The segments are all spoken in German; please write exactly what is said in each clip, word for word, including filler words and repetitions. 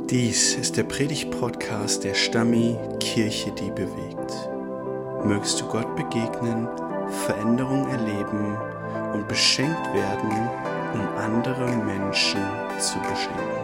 Dies ist der Predigt-Podcast der Stammi Kirche, die bewegt. Mögst du Gott begegnen, Veränderung erleben und beschenkt werden, um andere Menschen zu beschenken.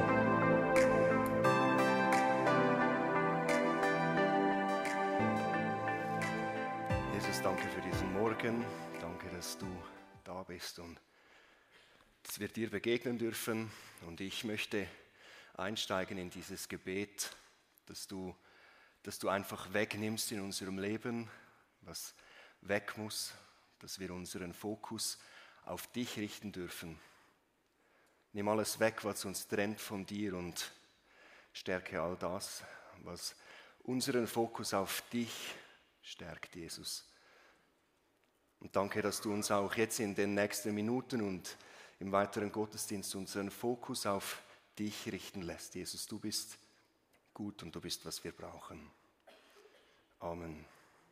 Jesus, danke für diesen Morgen. Danke, dass du da bist und dass wir dir begegnen dürfen. Und ich möchte einsteigen in dieses Gebet, dass du, dass du einfach wegnimmst in unserem Leben, was weg muss, dass wir unseren Fokus auf dich richten dürfen. Nimm alles weg, was uns trennt von dir und stärke all das, was unseren Fokus auf dich stärkt, Jesus. Und danke, dass du uns auch jetzt in den nächsten Minuten und im weiteren Gottesdienst unseren Fokus auf dich richten lässt. Jesus, du bist gut und du bist, was wir brauchen. Amen.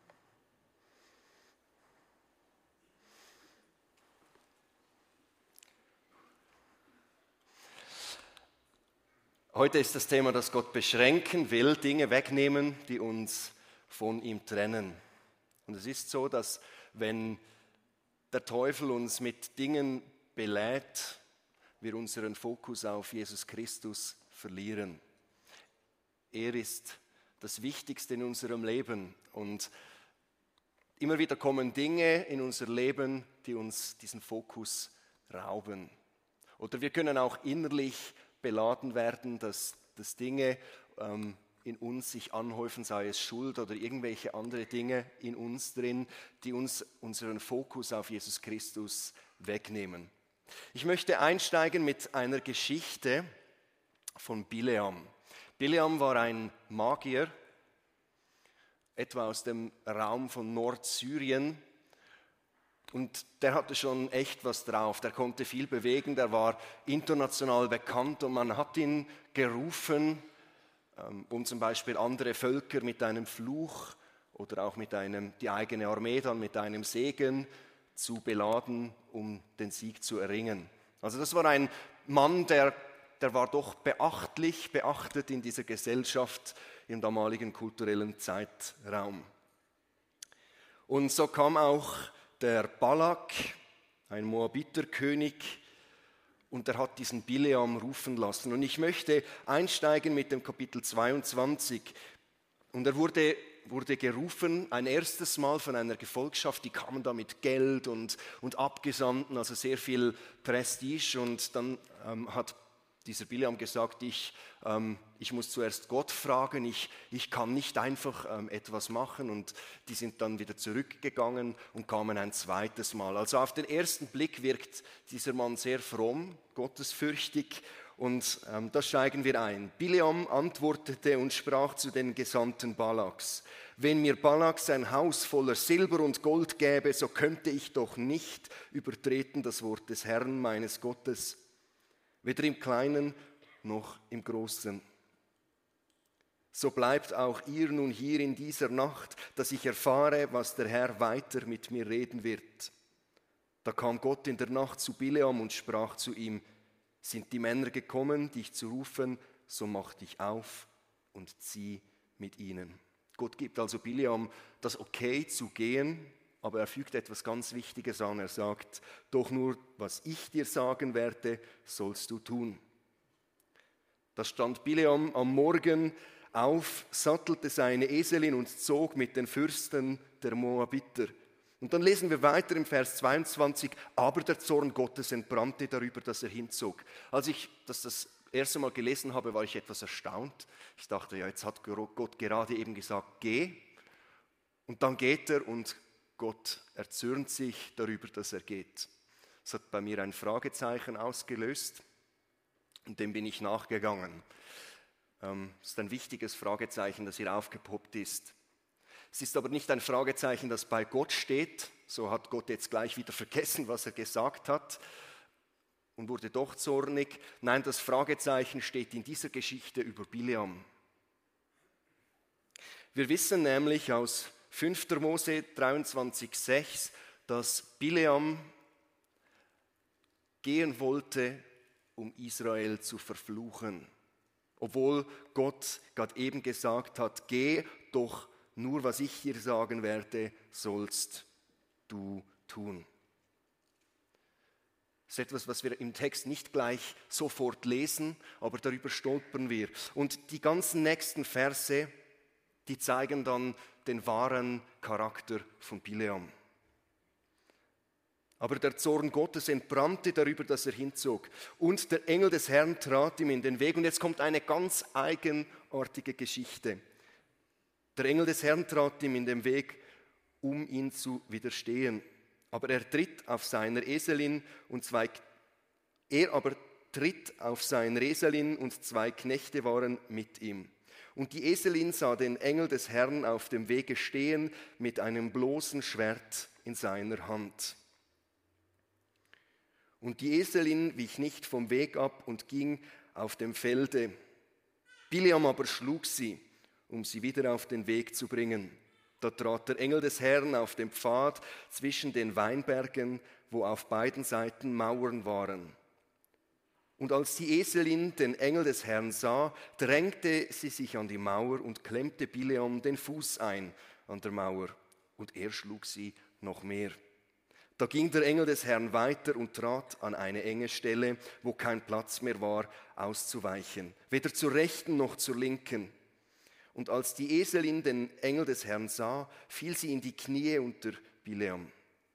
Heute ist das Thema, dass Gott beschränken will, Dinge wegnehmen, die uns von ihm trennen. Und es ist so, dass wenn der Teufel uns mit Dingen belädt, wir unseren Fokus auf Jesus Christus verlieren. Er ist das Wichtigste in unserem Leben und immer wieder kommen Dinge in unser Leben, die uns diesen Fokus rauben. Oder wir können auch innerlich beladen werden, dass, dass Dinge ähm, in uns sich anhäufen, sei es Schuld oder irgendwelche andere Dinge in uns drin, die uns unseren Fokus auf Jesus Christus wegnehmen. Ich möchte einsteigen mit einer Geschichte von Bileam. Bileam war ein Magier, etwa aus dem Raum von Nordsyrien. Und der hatte schon echt was drauf, der konnte viel bewegen, der war international bekannt und man hat ihn gerufen, um zum Beispiel andere Völker mit einem Fluch oder auch mit einem, die eigene Armee dann mit einem Segen zu beladen, um den Sieg zu erringen. Also das war ein Mann, der, der war doch beachtlich, beachtet in dieser Gesellschaft im damaligen kulturellen Zeitraum. Und so kam auch der Balak, ein Moabiterkönig, und er hat diesen Bileam rufen lassen. Und ich möchte einsteigen mit dem Kapitel zweiundzwanzig. Und er wurde wurde gerufen, ein erstes Mal von einer Gefolgschaft, die kamen da mit Geld und, und Abgesandten, also sehr viel Prestige. Und dann ähm, hat dieser Bileam gesagt, ich, ähm, ich muss zuerst Gott fragen, ich, ich kann nicht einfach ähm, etwas machen. Und die sind dann wieder zurückgegangen und kamen ein zweites Mal. Also auf den ersten Blick wirkt dieser Mann sehr fromm, gottesfürchtig. Und ähm, da steigen wir ein. Bileam antwortete und sprach zu den Gesandten Balaks: Wenn mir Balak sein Haus voller Silber und Gold gäbe, so könnte ich doch nicht übertreten das Wort des Herrn meines Gottes, weder im Kleinen noch im Großen. So bleibt auch ihr nun hier in dieser Nacht, dass ich erfahre, was der Herr weiter mit mir reden wird. Da kam Gott in der Nacht zu Bileam und sprach zu ihm: Sind die Männer gekommen, dich zu rufen, so mach dich auf und zieh mit ihnen. Gott gibt also Bileam das Okay zu gehen, aber er fügt etwas ganz Wichtiges an. Er sagt: Doch nur, was ich dir sagen werde, sollst du tun. Da stand Bileam am Morgen auf, sattelte seine Eselin und zog mit den Fürsten der Moabiter. Und dann lesen wir weiter im Vers zweiundzwanzig, aber der Zorn Gottes entbrannte darüber, dass er hinzog. Als ich das das erste Mal gelesen habe, war ich etwas erstaunt. Ich dachte, ja, jetzt hat Gott gerade eben gesagt, geh. Und dann geht er und Gott erzürnt sich darüber, dass er geht. Das hat bei mir ein Fragezeichen ausgelöst und dem bin ich nachgegangen. Das ist ein wichtiges Fragezeichen, das hier aufgepoppt ist. Es ist aber nicht ein Fragezeichen, das bei Gott steht. So hat Gott jetzt gleich wieder vergessen, was er gesagt hat und wurde doch zornig. Nein, das Fragezeichen steht in dieser Geschichte über Bileam. Wir wissen nämlich aus fünfter Mose dreiundzwanzig sechs, dass Bileam gehen wollte, um Israel zu verfluchen. Obwohl Gott gerade eben gesagt hat, geh, doch nur was ich dir sagen werde, sollst du tun. Das ist etwas, was wir im Text nicht gleich sofort lesen, aber darüber stolpern wir. Und die ganzen nächsten Verse, die zeigen dann den wahren Charakter von Bileam. Aber der Zorn Gottes entbrannte darüber, dass er hinzog. Und der Engel des Herrn trat ihm in den Weg. Und jetzt kommt eine ganz eigenartige Geschichte. Der Engel des Herrn trat ihm in den Weg, um ihn zu widerstehen. Aber er tritt auf seiner Eselin und zwei, er aber tritt auf seiner Eselin und zwei Knechte waren mit ihm. Und die Eselin sah den Engel des Herrn auf dem Wege stehen mit einem bloßen Schwert in seiner Hand. Und die Eselin wich nicht vom Weg ab und ging auf dem Felde. Bileam aber schlug sie, um sie wieder auf den Weg zu bringen. Da trat der Engel des Herrn auf den Pfad zwischen den Weinbergen, wo auf beiden Seiten Mauern waren. Und als die Eselin den Engel des Herrn sah, drängte sie sich an die Mauer und klemmte Bileam den Fuß ein an der Mauer. Und er schlug sie noch mehr. Da ging der Engel des Herrn weiter und trat an eine enge Stelle, wo kein Platz mehr war, auszuweichen, weder zur Rechten noch zur Linken. Und als die Eselin den Engel des Herrn sah, fiel sie in die Knie unter Bileam.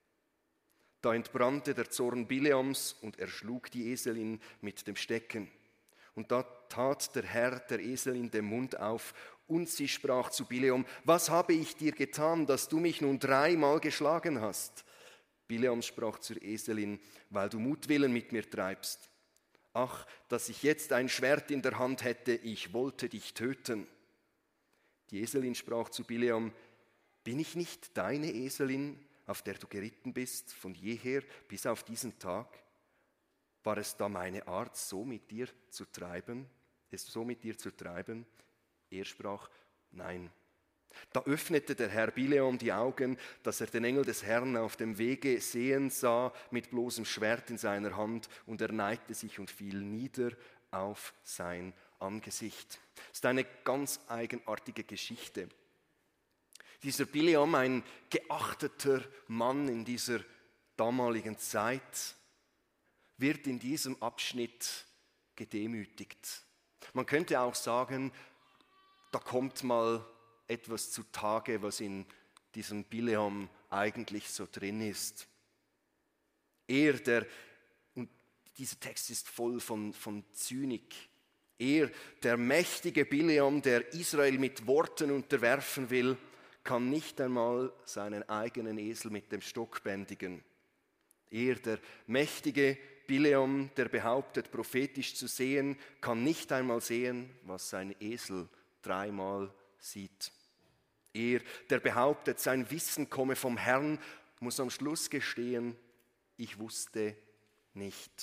Da entbrannte der Zorn Bileams und er schlug die Eselin mit dem Stecken. Und da tat der Herr der Eselin den Mund auf und sie sprach zu Bileam: Was habe ich dir getan, dass du mich nun dreimal geschlagen hast? Bileam sprach zur Eselin: Weil du Mutwillen mit mir treibst. Ach, dass ich jetzt ein Schwert in der Hand hätte, ich wollte dich töten. Die Eselin sprach zu Bileam: Bin ich nicht deine Eselin, auf der du geritten bist, von jeher bis auf diesen Tag? War es da meine Art, so mit dir zu treiben, es so mit dir zu treiben? Er sprach: Nein. Da öffnete der Herr Bileam die Augen, dass er den Engel des Herrn auf dem Wege sehen sah, mit bloßem Schwert in seiner Hand, und er neigte sich und fiel nieder auf sein Angesicht. Das ist eine ganz eigenartige Geschichte. Dieser Bileam, ein geachteter Mann in dieser damaligen Zeit, wird in diesem Abschnitt gedemütigt. Man könnte auch sagen, da kommt mal etwas zutage, was in diesem Bileam eigentlich so drin ist. Er, der, und dieser Text ist voll von, von Zynik, er, der mächtige Bileam, der Israel mit Worten unterwerfen will, kann nicht einmal seinen eigenen Esel mit dem Stock bändigen. Er, der mächtige Bileam, der behauptet, prophetisch zu sehen, kann nicht einmal sehen, was sein Esel dreimal sieht. Er, der behauptet, sein Wissen komme vom Herrn, muss am Schluss gestehen: Ich wusste nicht.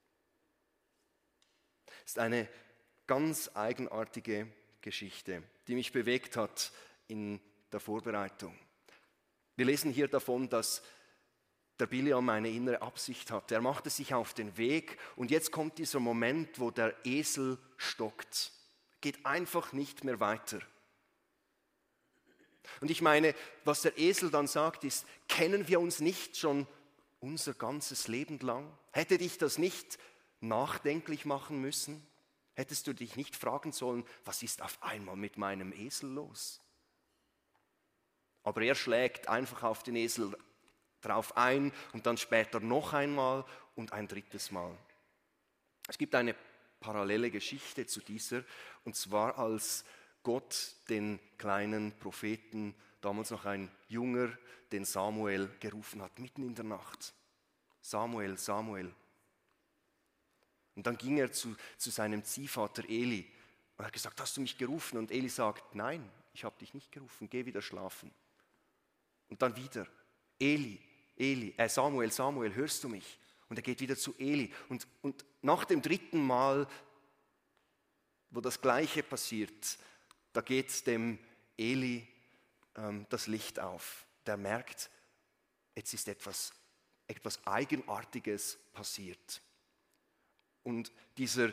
Das ist eine ganz eigenartige Geschichte, die mich bewegt hat in der Vorbereitung. Wir lesen hier davon, dass der Bileam eine innere Absicht hatte. Er machte sich auf den Weg und jetzt kommt dieser Moment, wo der Esel stockt. Geht einfach nicht mehr weiter. Und ich meine, was der Esel dann sagt, ist: Kennen wir uns nicht schon unser ganzes Leben lang? Hätte dich das nicht nachdenklich machen müssen? Hättest du dich nicht fragen sollen, was ist auf einmal mit meinem Esel los? Aber er schlägt einfach auf den Esel drauf ein und dann später noch einmal und ein drittes Mal. Es gibt eine parallele Geschichte zu dieser, und zwar als Gott den kleinen Propheten, damals noch ein Junger, den Samuel gerufen hat, mitten in der Nacht. Samuel, Samuel. Und dann ging er zu, zu seinem Ziehvater Eli und hat gesagt: Hast du mich gerufen? Und Eli sagt: Nein, ich habe dich nicht gerufen, geh wieder schlafen. Und dann wieder: Eli, Eli, äh Samuel, Samuel, hörst du mich? Und er geht wieder zu Eli. Und, und nach dem dritten Mal, wo das Gleiche passiert, da geht dem Eli ähm, das Licht auf. Der merkt, jetzt ist etwas, etwas Eigenartiges passiert. Und dieser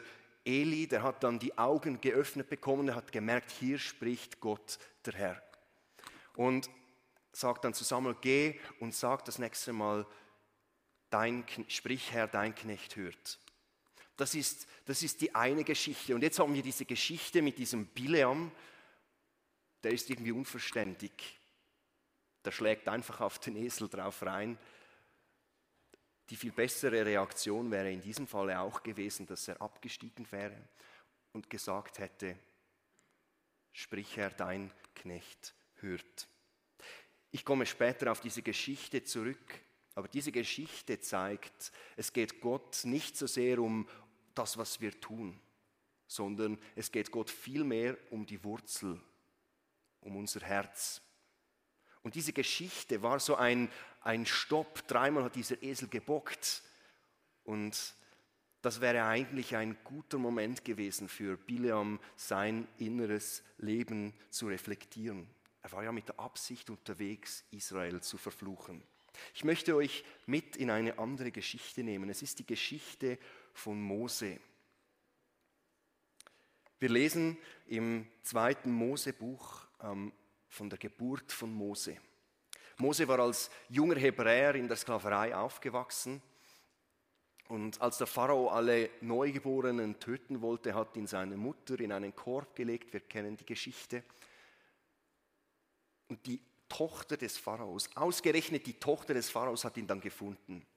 Eli, der hat dann die Augen geöffnet bekommen, er hat gemerkt, hier spricht Gott, der Herr. Und sagt dann zu Samuel, geh und sag das nächste Mal, dein, sprich Herr, dein Knecht hört. Das ist, das ist die eine Geschichte. Und jetzt haben wir diese Geschichte mit diesem Bileam, der ist irgendwie unverständig. Der schlägt einfach auf den Esel drauf rein. Die viel bessere Reaktion wäre in diesem Falle auch gewesen, dass er abgestiegen wäre und gesagt hätte, sprich Herr, dein Knecht hört. Ich komme später auf diese Geschichte zurück, aber diese Geschichte zeigt, es geht Gott nicht so sehr um das, was wir tun, sondern es geht Gott vielmehr um die Wurzel, um unser Herz. Und diese Geschichte war so ein, ein Stopp. Dreimal hat dieser Esel gebockt. Und das wäre eigentlich ein guter Moment gewesen für Bileam, sein inneres Leben zu reflektieren. Er war ja mit der Absicht unterwegs, Israel zu verfluchen. Ich möchte euch mit in eine andere Geschichte nehmen. Es ist die Geschichte von Mose. Wir lesen im zweiten Mosebuch ähm, von der Geburt von Mose. Mose war als junger Hebräer in der Sklaverei aufgewachsen und als der Pharao alle Neugeborenen töten wollte, hat ihn seine Mutter in einen Korb gelegt. Wir kennen die Geschichte. Und die Tochter des Pharaos, ausgerechnet die Tochter des Pharaos hat ihn dann gefunden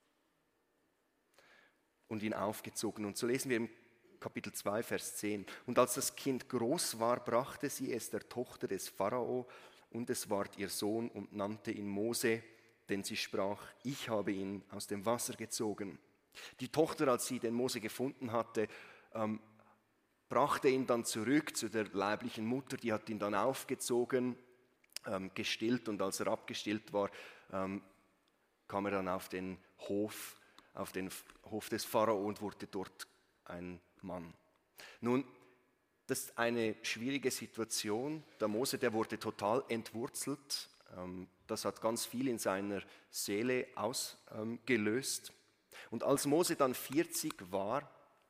und ihn aufgezogen. Und so lesen wir im Kapitel zwei, Vers zehn. Und als das Kind groß war, brachte sie es der Tochter des Pharao, und es ward ihr Sohn und nannte ihn Mose, denn sie sprach, ich habe ihn aus dem Wasser gezogen. Die Tochter, als sie den Mose gefunden hatte, ähm, brachte ihn dann zurück zu der leiblichen Mutter, die hat ihn dann aufgezogen, ähm, gestillt, und als er abgestillt war, ähm, kam er dann auf den Hof, auf den Hof des Pharao und wurde dort ein Mann. Nun, das ist eine schwierige Situation. Der Mose, der wurde total entwurzelt. Das hat ganz viel in seiner Seele ausgelöst. Und als Mose dann vierzig war,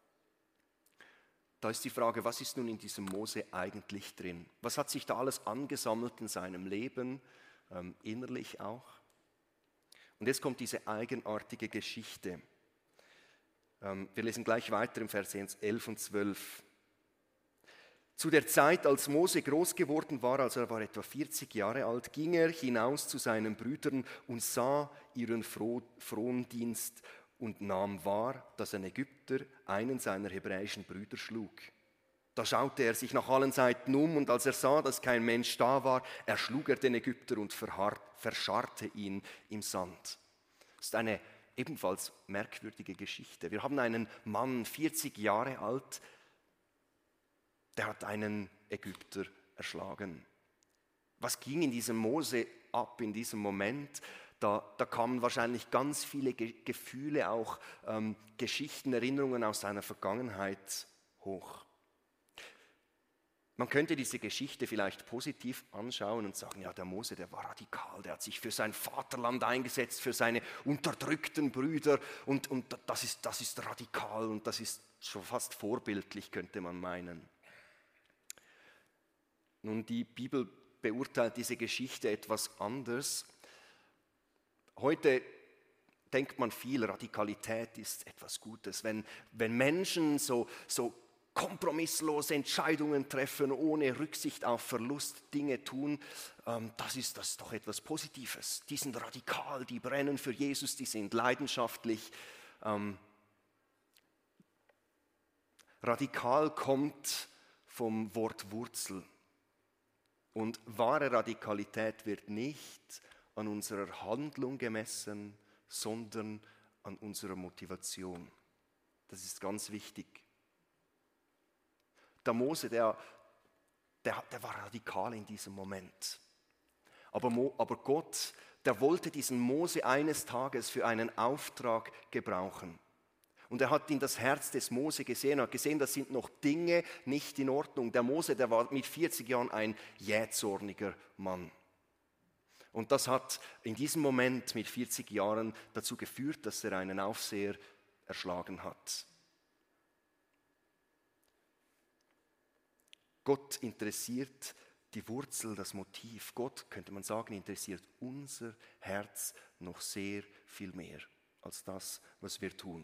da ist die Frage, was ist nun in diesem Mose eigentlich drin? Was hat sich da alles angesammelt in seinem Leben, innerlich auch? Und jetzt kommt diese eigenartige Geschichte. Wir lesen gleich weiter im Vers elf und zwölf. Zu der Zeit, als Mose groß geworden war, also er war etwa vierzig Jahre alt, ging er hinaus zu seinen Brüdern und sah ihren Frondienst und nahm wahr, dass ein Ägypter einen seiner hebräischen Brüder schlug. Da schaute er sich nach allen Seiten um, und als er sah, dass kein Mensch da war, erschlug er den Ägypter und verscharrte ihn im Sand. Das ist eine ebenfalls merkwürdige Geschichte. Wir haben einen Mann, vierzig Jahre alt, der hat einen Ägypter erschlagen. Was ging in diesem Mose ab in diesem Moment? Da, da kamen wahrscheinlich ganz viele Ge- Gefühle, auch ähm, Geschichten, Erinnerungen aus seiner Vergangenheit hoch. Man könnte diese Geschichte vielleicht positiv anschauen und sagen, ja, der Mose, der war radikal, der hat sich für sein Vaterland eingesetzt, für seine unterdrückten Brüder, und, und das ist, das ist radikal und das ist schon fast vorbildlich, könnte man meinen. Nun, die Bibel beurteilt diese Geschichte etwas anders. Heute denkt man viel, Radikalität ist etwas Gutes. Wenn, wenn Menschen so, so kompromisslose Entscheidungen treffen, ohne Rücksicht auf Verlust Dinge tun, ähm, das ist, das ist doch etwas Positives. Die sind radikal, die brennen für Jesus, die sind leidenschaftlich. Ähm, radikal kommt vom Wort Wurzel. Und wahre Radikalität wird nicht an unserer Handlung gemessen, sondern an unserer Motivation. Das ist ganz wichtig. Der Mose, der, der, der war radikal in diesem Moment. Aber, Mo, aber Gott, der wollte diesen Mose eines Tages für einen Auftrag gebrauchen. Und er hat in das Herz des Mose gesehen, er hat gesehen, das sind noch Dinge nicht in Ordnung. Der Mose, der war mit vierzig Jahren ein jähzorniger Mann. Und das hat in diesem Moment mit vierzig Jahren dazu geführt, dass er einen Aufseher erschlagen hat. Gott interessiert die Wurzel, das Motiv. Gott, könnte man sagen, interessiert unser Herz noch sehr viel mehr als das, was wir tun.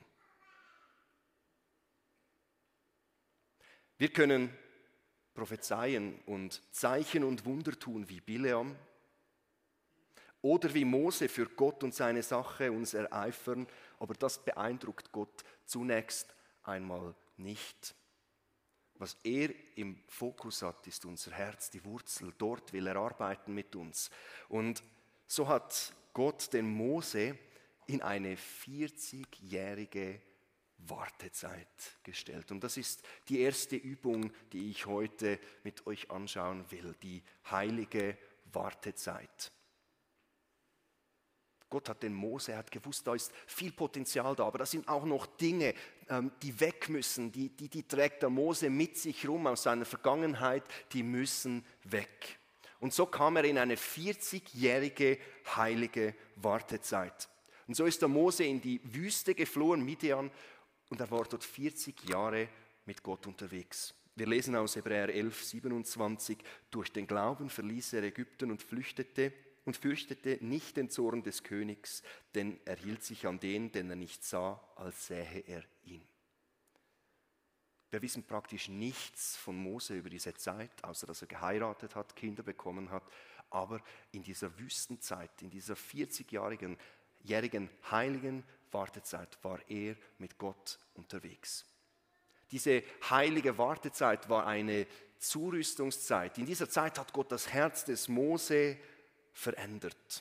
Wir können prophezeien und Zeichen und Wunder tun wie Bileam oder wie Mose für Gott und seine Sache uns ereifern, aber das beeindruckt Gott zunächst einmal nicht. Was er im Fokus hat, ist unser Herz, die Wurzel. Dort will er arbeiten mit uns. Und so hat Gott den Mose in eine vierzigjährige Wartezeit gestellt. Und das ist die erste Übung, die ich heute mit euch anschauen will, die heilige Wartezeit. Gott hat den Mose, er hat gewusst, da ist viel Potenzial da, aber da sind auch noch Dinge, die weg müssen, die, die, die trägt der Mose mit sich rum aus seiner Vergangenheit, die müssen weg. Und so kam er in eine vierzigjährige heilige Wartezeit. Und so ist der Mose in die Wüste geflohen, Midian, und er war dort vierzig Jahre mit Gott unterwegs. Wir lesen aus Hebräer elf, siebenundzwanzig, durch den Glauben verließ er Ägypten und flüchtete und fürchtete nicht den Zorn des Königs, denn er hielt sich an den, den er nicht sah, als sähe er ihn. Wir wissen praktisch nichts von Mose über diese Zeit, außer dass er geheiratet hat, Kinder bekommen hat, aber in dieser Wüstenzeit, in dieser vierzigjährigen jährigen heiligen Wartezeit war er mit Gott unterwegs. Diese heilige Wartezeit war eine Zurüstungszeit. In dieser Zeit hat Gott das Herz des Mose verändert.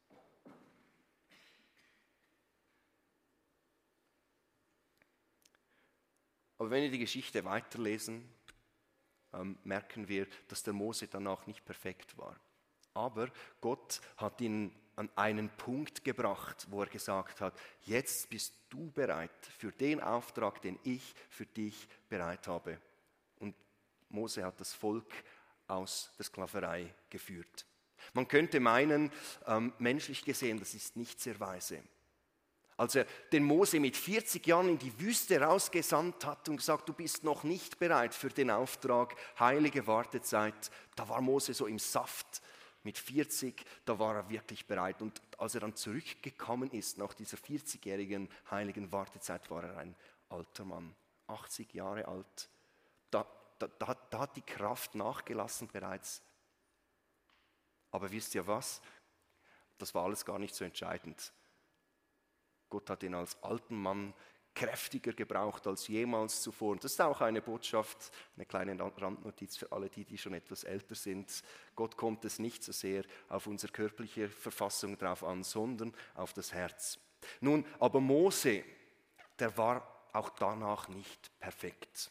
Aber wenn wir die Geschichte weiterlesen, ähm, merken wir, dass der Mose danach nicht perfekt war. Aber Gott hat ihn an einen Punkt gebracht, wo er gesagt hat, jetzt bist du bereit für den Auftrag, den ich für dich bereit habe. Und Mose hat das Volk aus der Sklaverei geführt. Man könnte meinen, ähm, menschlich gesehen, das ist nicht sehr weise. Als er den Mose mit vierzig Jahren in die Wüste rausgesandt hat und gesagt, du bist noch nicht bereit für den Auftrag, heilige Wartezeit, da war Mose so im Saft. Mit vierzig, da war er wirklich bereit. Und als er dann zurückgekommen ist, nach dieser vierzigjährigen heiligen Wartezeit, war er ein alter Mann, achtzig Jahre alt. Da, da, da, hat, da hat die Kraft nachgelassen bereits. Aber wisst ihr was? Das war alles gar nicht so entscheidend. Gott hat ihn als alten Mann kräftiger gebraucht als jemals zuvor. Und das ist auch eine Botschaft, eine kleine Randnotiz für alle, die, die schon etwas älter sind. Gott kommt es nicht so sehr auf unsere körperliche Verfassung drauf an, sondern auf das Herz. Nun, aber Mose, der war auch danach nicht perfekt.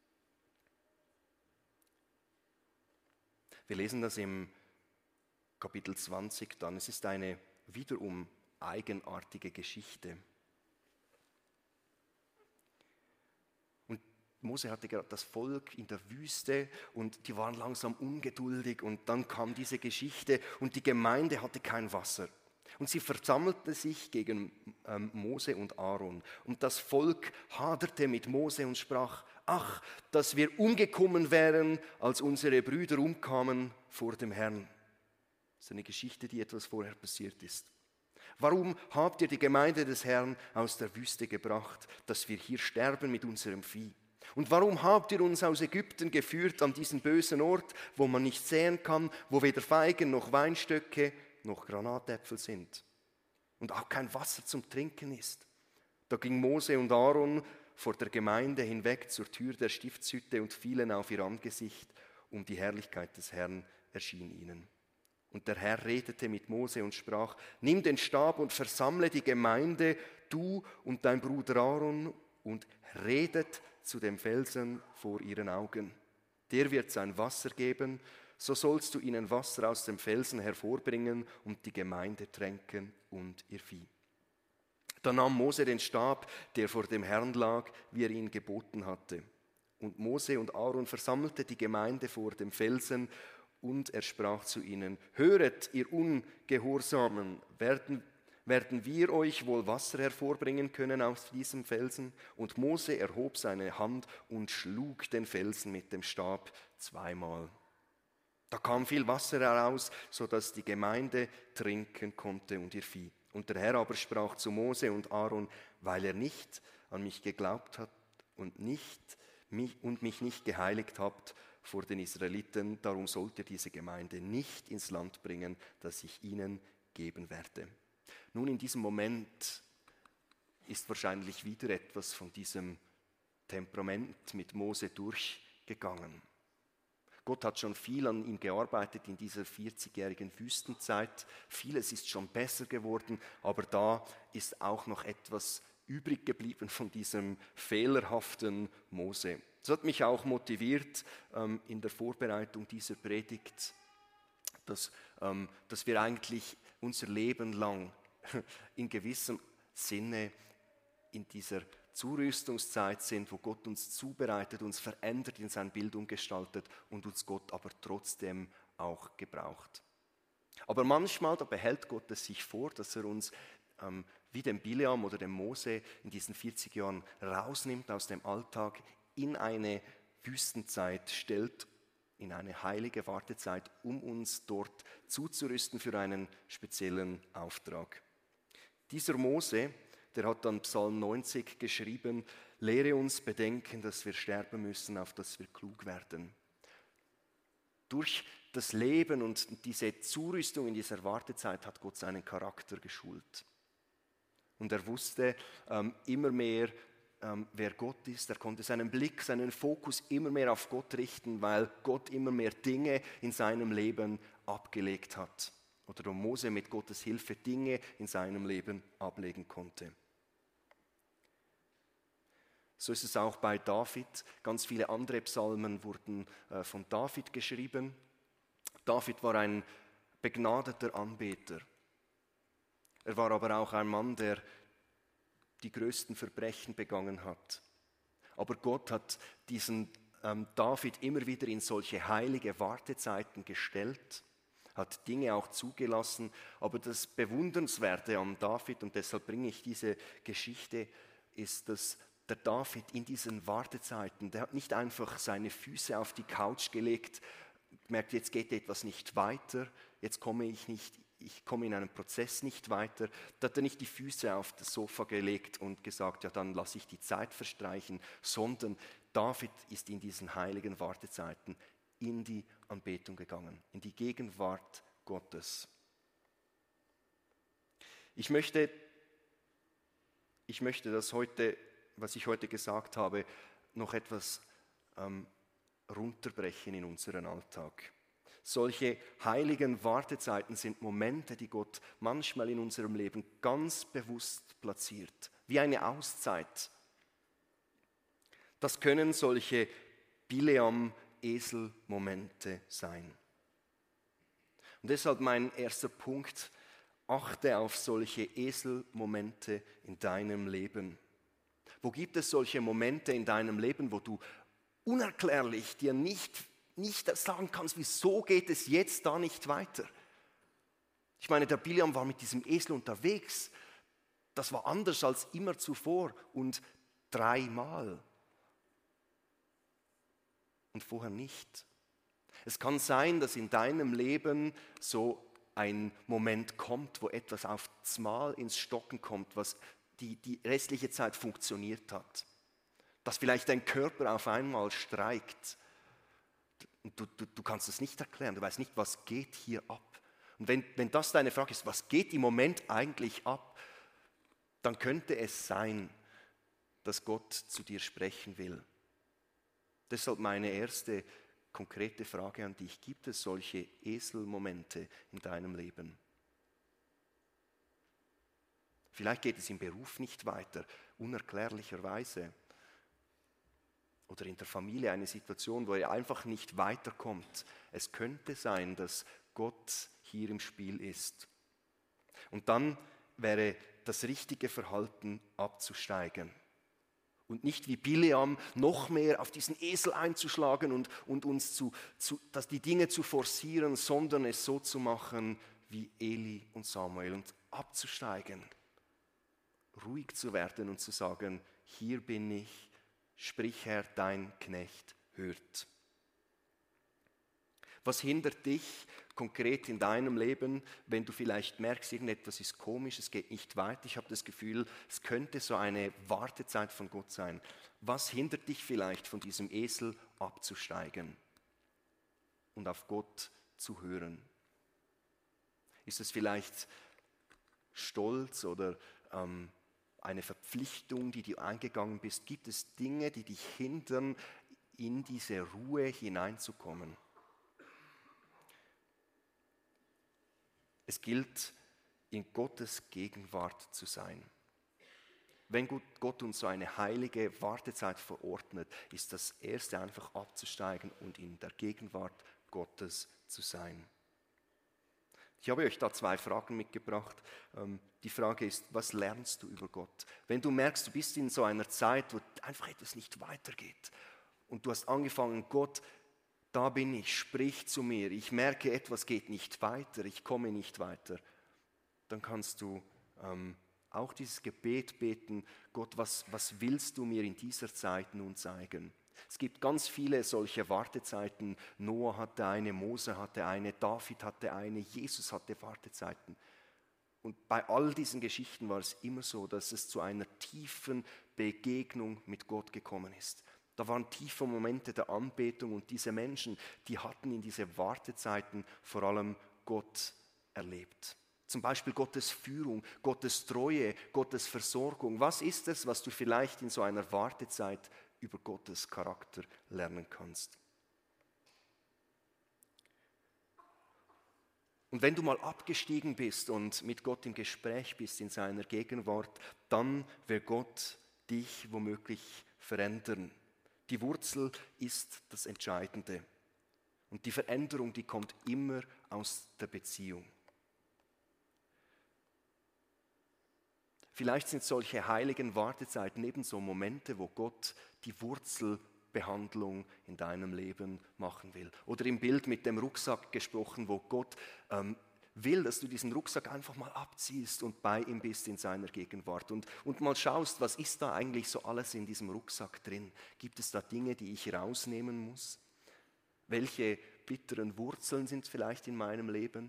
Wir lesen das im Kapitel zwanzig dann. Es ist eine wiederum eigenartige Geschichte. Mose hatte gerade das Volk in der Wüste und die waren langsam ungeduldig und dann kam diese Geschichte und die Gemeinde hatte kein Wasser. Und sie versammelte sich gegen ähm, Mose und Aaron. Und das Volk haderte mit Mose und sprach, ach, dass wir umgekommen wären, als unsere Brüder umkamen vor dem Herrn. Das ist eine Geschichte, die etwas vorher passiert ist. Warum habt ihr die Gemeinde des Herrn aus der Wüste gebracht, dass wir hier sterben mit unserem Vieh? Und warum habt ihr uns aus Ägypten geführt an diesen bösen Ort, wo man nicht säen kann, wo weder Feigen noch Weinstöcke noch Granatäpfel sind und auch kein Wasser zum Trinken ist? Da ging Mose und Aaron vor der Gemeinde hinweg zur Tür der Stiftshütte und fielen auf ihr Angesicht, um die Herrlichkeit des Herrn erschien ihnen. Und der Herr redete mit Mose und sprach, nimm den Stab und versammle die Gemeinde, du und dein Bruder Aaron, und redet zu dem Felsen vor ihren Augen. Der wird sein Wasser geben, so sollst du ihnen Wasser aus dem Felsen hervorbringen und die Gemeinde tränken und ihr Vieh. Da nahm Mose den Stab, der vor dem Herrn lag, wie er ihn geboten hatte. Und Mose und Aaron versammelte die Gemeinde vor dem Felsen und er sprach zu ihnen, höret, ihr Ungehorsamen, werden werden wir euch wohl Wasser hervorbringen können aus diesem Felsen? Und Mose erhob seine Hand und schlug den Felsen mit dem Stab zweimal. Da kam viel Wasser heraus, sodass die Gemeinde trinken konnte und ihr Vieh. Und der Herr aber sprach zu Mose und Aaron, weil er nicht an mich geglaubt hat und, nicht, mich, und mich nicht geheiligt habt vor den Israeliten, darum sollt ihr diese Gemeinde nicht ins Land bringen, das ich ihnen geben werde. Nun, in diesem Moment ist wahrscheinlich wieder etwas von diesem Temperament mit Mose durchgegangen. Gott hat schon viel an ihm gearbeitet in dieser vierzigjährigen Wüstenzeit. Vieles ist schon besser geworden, aber da ist auch noch etwas übrig geblieben von diesem fehlerhaften Mose. Das hat mich auch motiviert ähm, in der Vorbereitung dieser Predigt, dass, ähm, dass wir eigentlich unser Leben lang in gewissem Sinne in dieser Zurüstungszeit sind, wo Gott uns zubereitet, uns verändert, in sein Bild umgestaltet und uns Gott aber trotzdem auch gebraucht. Aber manchmal, da behält Gott es sich vor, dass er uns ähm, wie dem Bileam oder dem Mose in diesen vierzig Jahren rausnimmt aus dem Alltag, in eine Wüstenzeit stellt, in eine heilige Wartezeit, um uns dort zuzurüsten für einen speziellen Auftrag. Dieser Mose, der hat dann Psalm neunzig geschrieben, lehre uns bedenken, dass wir sterben müssen, auf dass wir klug werden. Durch das Leben und diese Zurüstung in dieser Wartezeit hat Gott seinen Charakter geschult. Und er wusste ähm, immer mehr, ähm, wer Gott ist. Er konnte seinen Blick, seinen Fokus immer mehr auf Gott richten, weil Gott immer mehr Dinge in seinem Leben abgelegt hat. Oder Mose mit Gottes Hilfe Dinge in seinem Leben ablegen konnte. So ist es auch bei David. Ganz viele andere Psalmen wurden äh, von David geschrieben. David war ein begnadeter Anbeter. Er war aber auch ein Mann, der die größten Verbrechen begangen hat. Aber Gott hat diesen ähm, David immer wieder in solche heilige Wartezeiten gestellt, hat Dinge auch zugelassen. Aber das Bewundernswerte an David, und deshalb bringe ich diese Geschichte, ist, dass der David in diesen Wartezeiten, der hat nicht einfach seine Füße auf die Couch gelegt, merkt, jetzt geht etwas nicht weiter, jetzt komme ich nicht, ich komme in einem Prozess nicht weiter. Da hat er nicht die Füße auf das Sofa gelegt und gesagt, ja, dann lasse ich die Zeit verstreichen, sondern David ist in diesen heiligen Wartezeiten in die Anbetung gegangen, in die Gegenwart Gottes. Ich möchte, ich möchte das heute, was ich heute gesagt habe, noch etwas ähm, runterbrechen in unseren Alltag. Solche heiligen Wartezeiten sind Momente, die Gott manchmal in unserem Leben ganz bewusst platziert, wie eine Auszeit. Das können solche Bileam-Esel-Momente sein. Und deshalb mein erster Punkt, achte auf solche Esel-Momente in deinem Leben. Wo gibt es solche Momente in deinem Leben, wo du unerklärlich dir nicht, nicht sagen kannst, wieso geht es jetzt da nicht weiter? Ich meine, der Bileam war mit diesem Esel unterwegs. Das war anders als immer zuvor und dreimal. Und vorher nicht. Es kann sein, dass in deinem Leben so ein Moment kommt, wo etwas aufs Mal ins Stocken kommt, was die, die restliche Zeit funktioniert hat. Dass vielleicht dein Körper auf einmal streikt. Du, du, du kannst es nicht erklären, du weißt nicht, was geht hier ab. Und wenn, wenn das deine Frage ist, was geht im Moment eigentlich ab, dann könnte es sein, dass Gott zu dir sprechen will. Deshalb meine erste konkrete Frage an dich. Gibt es solche Eselmomente in deinem Leben? Vielleicht geht es im Beruf nicht weiter, unerklärlicherweise. Oder in der Familie eine Situation, wo er einfach nicht weiterkommt. Es könnte sein, dass Gott hier im Spiel ist. Und dann wäre das richtige Verhalten abzusteigen. Und nicht wie Bileam noch mehr auf diesen Esel einzuschlagen und, und uns zu, zu, dass die Dinge zu forcieren, sondern es so zu machen wie Eli und Samuel. Und abzusteigen, ruhig zu werden und zu sagen, hier bin ich, sprich Herr, dein Knecht hört. Was hindert dich konkret in deinem Leben, wenn du vielleicht merkst, irgendetwas ist komisch, es geht nicht weiter, ich habe das Gefühl, es könnte so eine Wartezeit von Gott sein. Was hindert dich vielleicht von diesem Esel abzusteigen und auf Gott zu hören? Ist es vielleicht Stolz oder ähm, eine Verpflichtung, die du eingegangen bist? Gibt es Dinge, die dich hindern, in diese Ruhe hineinzukommen? Es gilt, in Gottes Gegenwart zu sein. Wenn Gott uns so eine heilige Wartezeit verordnet, ist das Erste einfach abzusteigen und in der Gegenwart Gottes zu sein. Ich habe euch da zwei Fragen mitgebracht. Die Frage ist, was lernst du über Gott? Wenn du merkst, du bist in so einer Zeit, wo einfach etwas nicht weitergeht und du hast angefangen, Gott, da bin ich, sprich zu mir, ich merke, etwas geht nicht weiter, ich komme nicht weiter, dann kannst du ähm, auch dieses Gebet beten, Gott, was, was willst du mir in dieser Zeit nun zeigen? Es gibt ganz viele solche Wartezeiten. Noah hatte eine, Mose hatte eine, David hatte eine, Jesus hatte Wartezeiten. Und bei all diesen Geschichten war es immer so, dass es zu einer tiefen Begegnung mit Gott gekommen ist. Da waren tiefe Momente der Anbetung und diese Menschen, die hatten in diese Wartezeiten vor allem Gott erlebt. Zum Beispiel Gottes Führung, Gottes Treue, Gottes Versorgung. Was ist es, was du vielleicht in so einer Wartezeit über Gottes Charakter lernen kannst? Und wenn du mal abgestiegen bist und mit Gott im Gespräch bist in seiner Gegenwart, dann wird Gott dich womöglich verändern. Die Wurzel ist das Entscheidende. Und die Veränderung, die kommt immer aus der Beziehung. Vielleicht sind solche heiligen Wartezeiten ebenso Momente, wo Gott die Wurzelbehandlung in deinem Leben machen will. Oder im Bild mit dem Rucksack gesprochen, wo Gott ähm, will, dass du diesen Rucksack einfach mal abziehst und bei ihm bist in seiner Gegenwart und, und mal schaust, was ist da eigentlich so alles in diesem Rucksack drin? Gibt es da Dinge, die ich rausnehmen muss? Welche bitteren Wurzeln sind vielleicht in meinem Leben?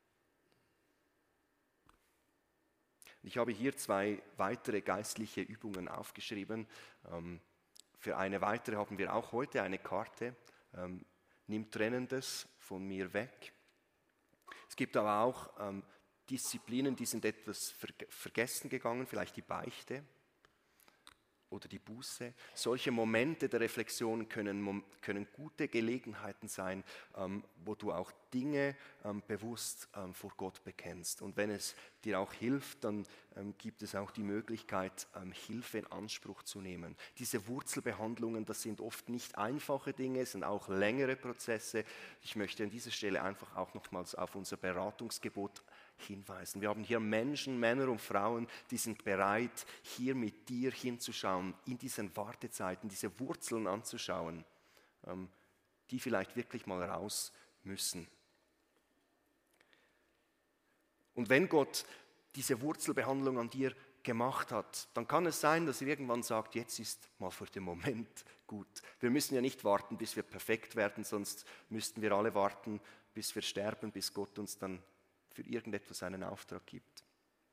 Ich habe hier zwei weitere geistliche Übungen aufgeschrieben. Für eine weitere haben wir auch heute eine Karte. Nimm Trennendes von mir weg. Es gibt aber auch ähm, Disziplinen, die sind etwas ver- vergessen gegangen, vielleicht die Beichte oder die Buße. Solche Momente der Reflexion können, können gute Gelegenheiten sein, ähm, wo du auch Dinge ähm, bewusst ähm, vor Gott bekennst. Und wenn es dir auch hilft, dann ähm, gibt es auch die Möglichkeit, ähm, Hilfe in Anspruch zu nehmen. Diese Wurzelbehandlungen, das sind oft nicht einfache Dinge, es sind auch längere Prozesse. Ich möchte an dieser Stelle einfach auch nochmals auf unser Beratungsgebot hinweisen. Wir haben hier Menschen, Männer und Frauen, die sind bereit, hier mit dir hinzuschauen, in diesen Wartezeiten, diese Wurzeln anzuschauen, ähm, die vielleicht wirklich mal raus müssen. Und wenn Gott diese Wurzelbehandlung an dir gemacht hat, dann kann es sein, dass er irgendwann sagt, jetzt ist mal für den Moment gut. Wir müssen ja nicht warten, bis wir perfekt werden, sonst müssten wir alle warten, bis wir sterben, bis Gott uns dann für irgendetwas einen Auftrag gibt.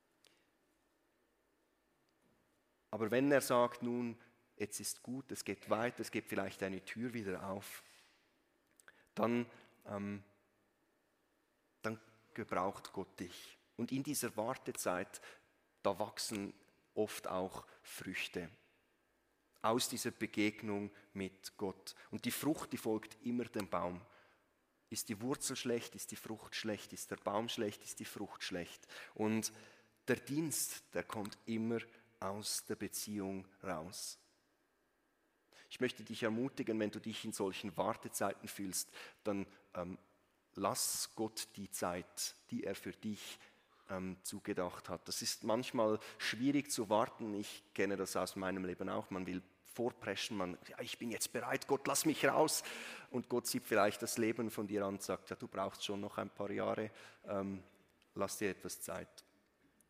Aber wenn er sagt, nun, jetzt ist gut, es geht weiter, es geht vielleicht eine Tür wieder auf, dann, ähm, dann gebraucht Gott dich. Und in dieser Wartezeit, da wachsen oft auch Früchte aus dieser Begegnung mit Gott. Und die Frucht, die folgt immer dem Baum. Ist die Wurzel schlecht, ist die Frucht schlecht, ist der Baum schlecht, ist die Frucht schlecht. Und der Dienst, der kommt immer aus der Beziehung raus. Ich möchte dich ermutigen, wenn du dich in solchen Wartezeiten fühlst, dann ähm, lass Gott die Zeit, die er für dich ähm, zugedacht hat. Das ist manchmal schwierig zu warten. Ich kenne das aus meinem Leben auch. Man will vorpreschen, man, ja, ich bin jetzt bereit, Gott, lass mich raus. Und Gott sieht vielleicht das Leben von dir an und sagt, ja, du brauchst schon noch ein paar Jahre, ähm, lass dir etwas Zeit.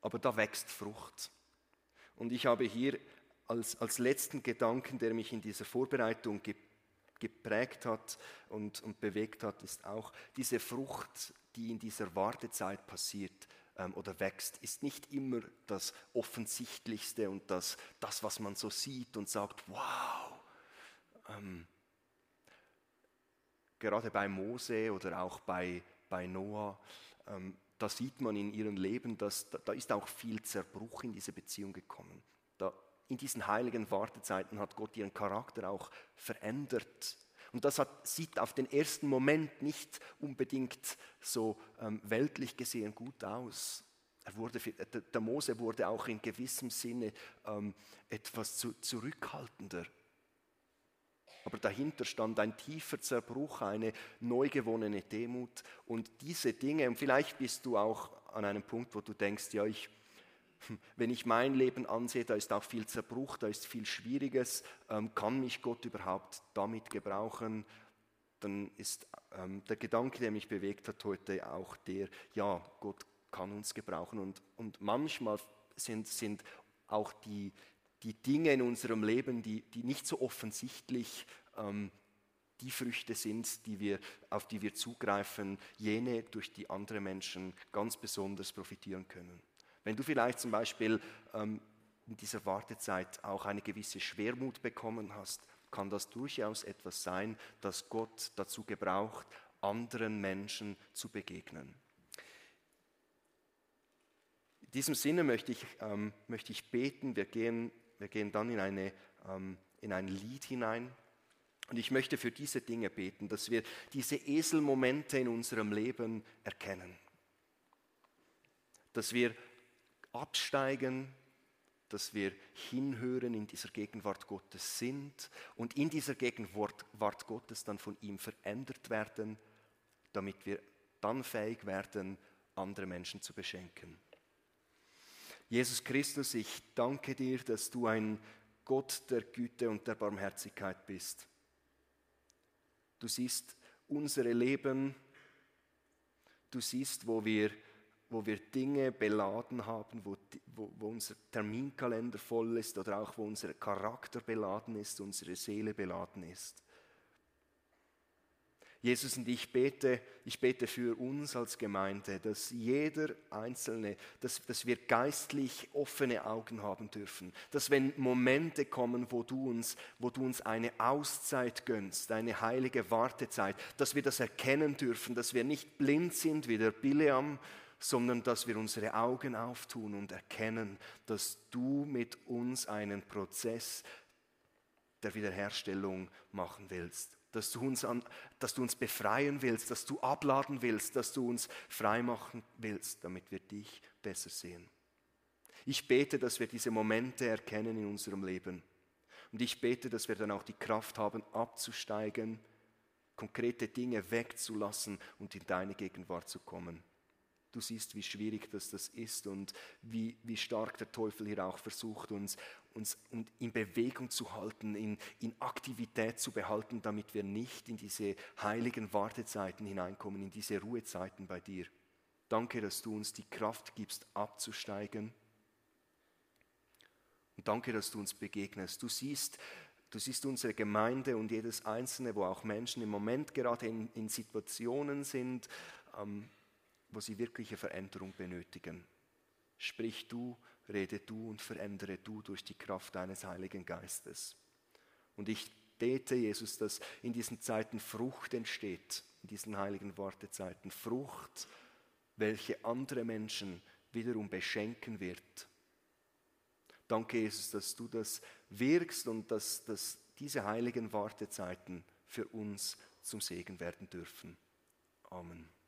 aber da wächst Frucht. Und ich habe hier als, als letzten Gedanken, der mich in dieser Vorbereitung ge, geprägt hat und, und bewegt hat, ist auch diese Frucht, die in dieser Wartezeit passiert ähm, oder wächst, ist nicht immer das Offensichtlichste und das, das was man so sieht und sagt, wow. Ähm, gerade bei Mose oder auch bei, bei Noah, ähm, da sieht man in ihrem Leben, dass da, da ist auch viel Zerbruch in diese Beziehung gekommen. Da, in diesen heiligen Wartezeiten hat Gott ihren Charakter auch verändert. Und das hat, sieht auf den ersten Moment nicht unbedingt so ähm, weltlich gesehen gut aus. Er wurde, der, der Mose wurde auch in gewissem Sinne ähm, etwas zu, zurückhaltender. Aber dahinter stand ein tiefer Zerbruch, eine neu gewonnene Demut. Und diese Dinge, und vielleicht bist du auch an einem Punkt, wo du denkst, ja, ich, wenn ich mein Leben ansehe, da ist auch viel Zerbruch, da ist viel Schwieriges, ähm, kann mich Gott überhaupt damit gebrauchen? Dann ist ähm, der Gedanke, der mich bewegt hat heute, auch der, ja, Gott kann uns gebrauchen. Und, und manchmal sind, sind auch die die Dinge in unserem Leben, die, die nicht so offensichtlich ähm, die Früchte sind, die wir, auf die wir zugreifen, jene, durch die andere Menschen ganz besonders profitieren können. Wenn du vielleicht zum Beispiel ähm, in dieser Wartezeit auch eine gewisse Schwermut bekommen hast, kann das durchaus etwas sein, das Gott dazu gebraucht, anderen Menschen zu begegnen. In diesem Sinne möchte ich, ähm, möchte ich beten, wir gehen Wir gehen dann in, eine, ähm, in ein Lied hinein. Und ich möchte für diese Dinge beten, dass wir diese Eselmomente in unserem Leben erkennen. Dass wir absteigen, dass wir hinhören, in dieser Gegenwart Gottes sind und in dieser Gegenwart Gottes dann von ihm verändert werden, damit wir dann fähig werden, andere Menschen zu beschenken. Jesus Christus, ich danke dir, dass du ein Gott der Güte und der Barmherzigkeit bist. Du siehst unsere Leben, du siehst, wo wir, wo wir Dinge beladen haben, wo, wo, wo unser Terminkalender voll ist oder auch wo unser Charakter beladen ist, unsere Seele beladen ist. Jesus, und ich bete, ich bete für uns als Gemeinde, dass jeder Einzelne, dass, dass wir geistlich offene Augen haben dürfen, dass wenn Momente kommen, wo du uns, wo du uns eine Auszeit gönnst, eine heilige Wartezeit, dass wir das erkennen dürfen, dass wir nicht blind sind wie der Bileam, sondern dass wir unsere Augen auftun und erkennen, dass du mit uns einen Prozess der Wiederherstellung machen willst. Dass du, uns an, dass du uns befreien willst, dass du abladen willst, dass du uns frei machen willst, damit wir dich besser sehen. Ich bete, dass wir diese Momente erkennen in unserem Leben. Und ich bete, dass wir dann auch die Kraft haben, abzusteigen, konkrete Dinge wegzulassen und in deine Gegenwart zu kommen. Du siehst, wie schwierig das, das ist und wie, wie stark der Teufel hier auch versucht, uns, uns in Bewegung zu halten, in, in Aktivität zu behalten, damit wir nicht in diese heiligen Wartezeiten hineinkommen, in diese Ruhezeiten bei dir. Danke, dass du uns die Kraft gibst, abzusteigen. Und danke, dass du uns begegnest. Du siehst, du siehst unsere Gemeinde und jedes Einzelne, wo auch Menschen im Moment gerade in, in Situationen sind, ähm, wo sie wirkliche Veränderung benötigen. Sprich du, rede du und verändere du durch die Kraft deines Heiligen Geistes. Und ich bete, Jesus, dass in diesen Zeiten Frucht entsteht, in diesen heiligen Wartezeiten, Frucht, welche andere Menschen wiederum beschenken wird. Danke, Jesus, dass du das wirkst und dass, dass diese heiligen Wartezeiten für uns zum Segen werden dürfen. Amen.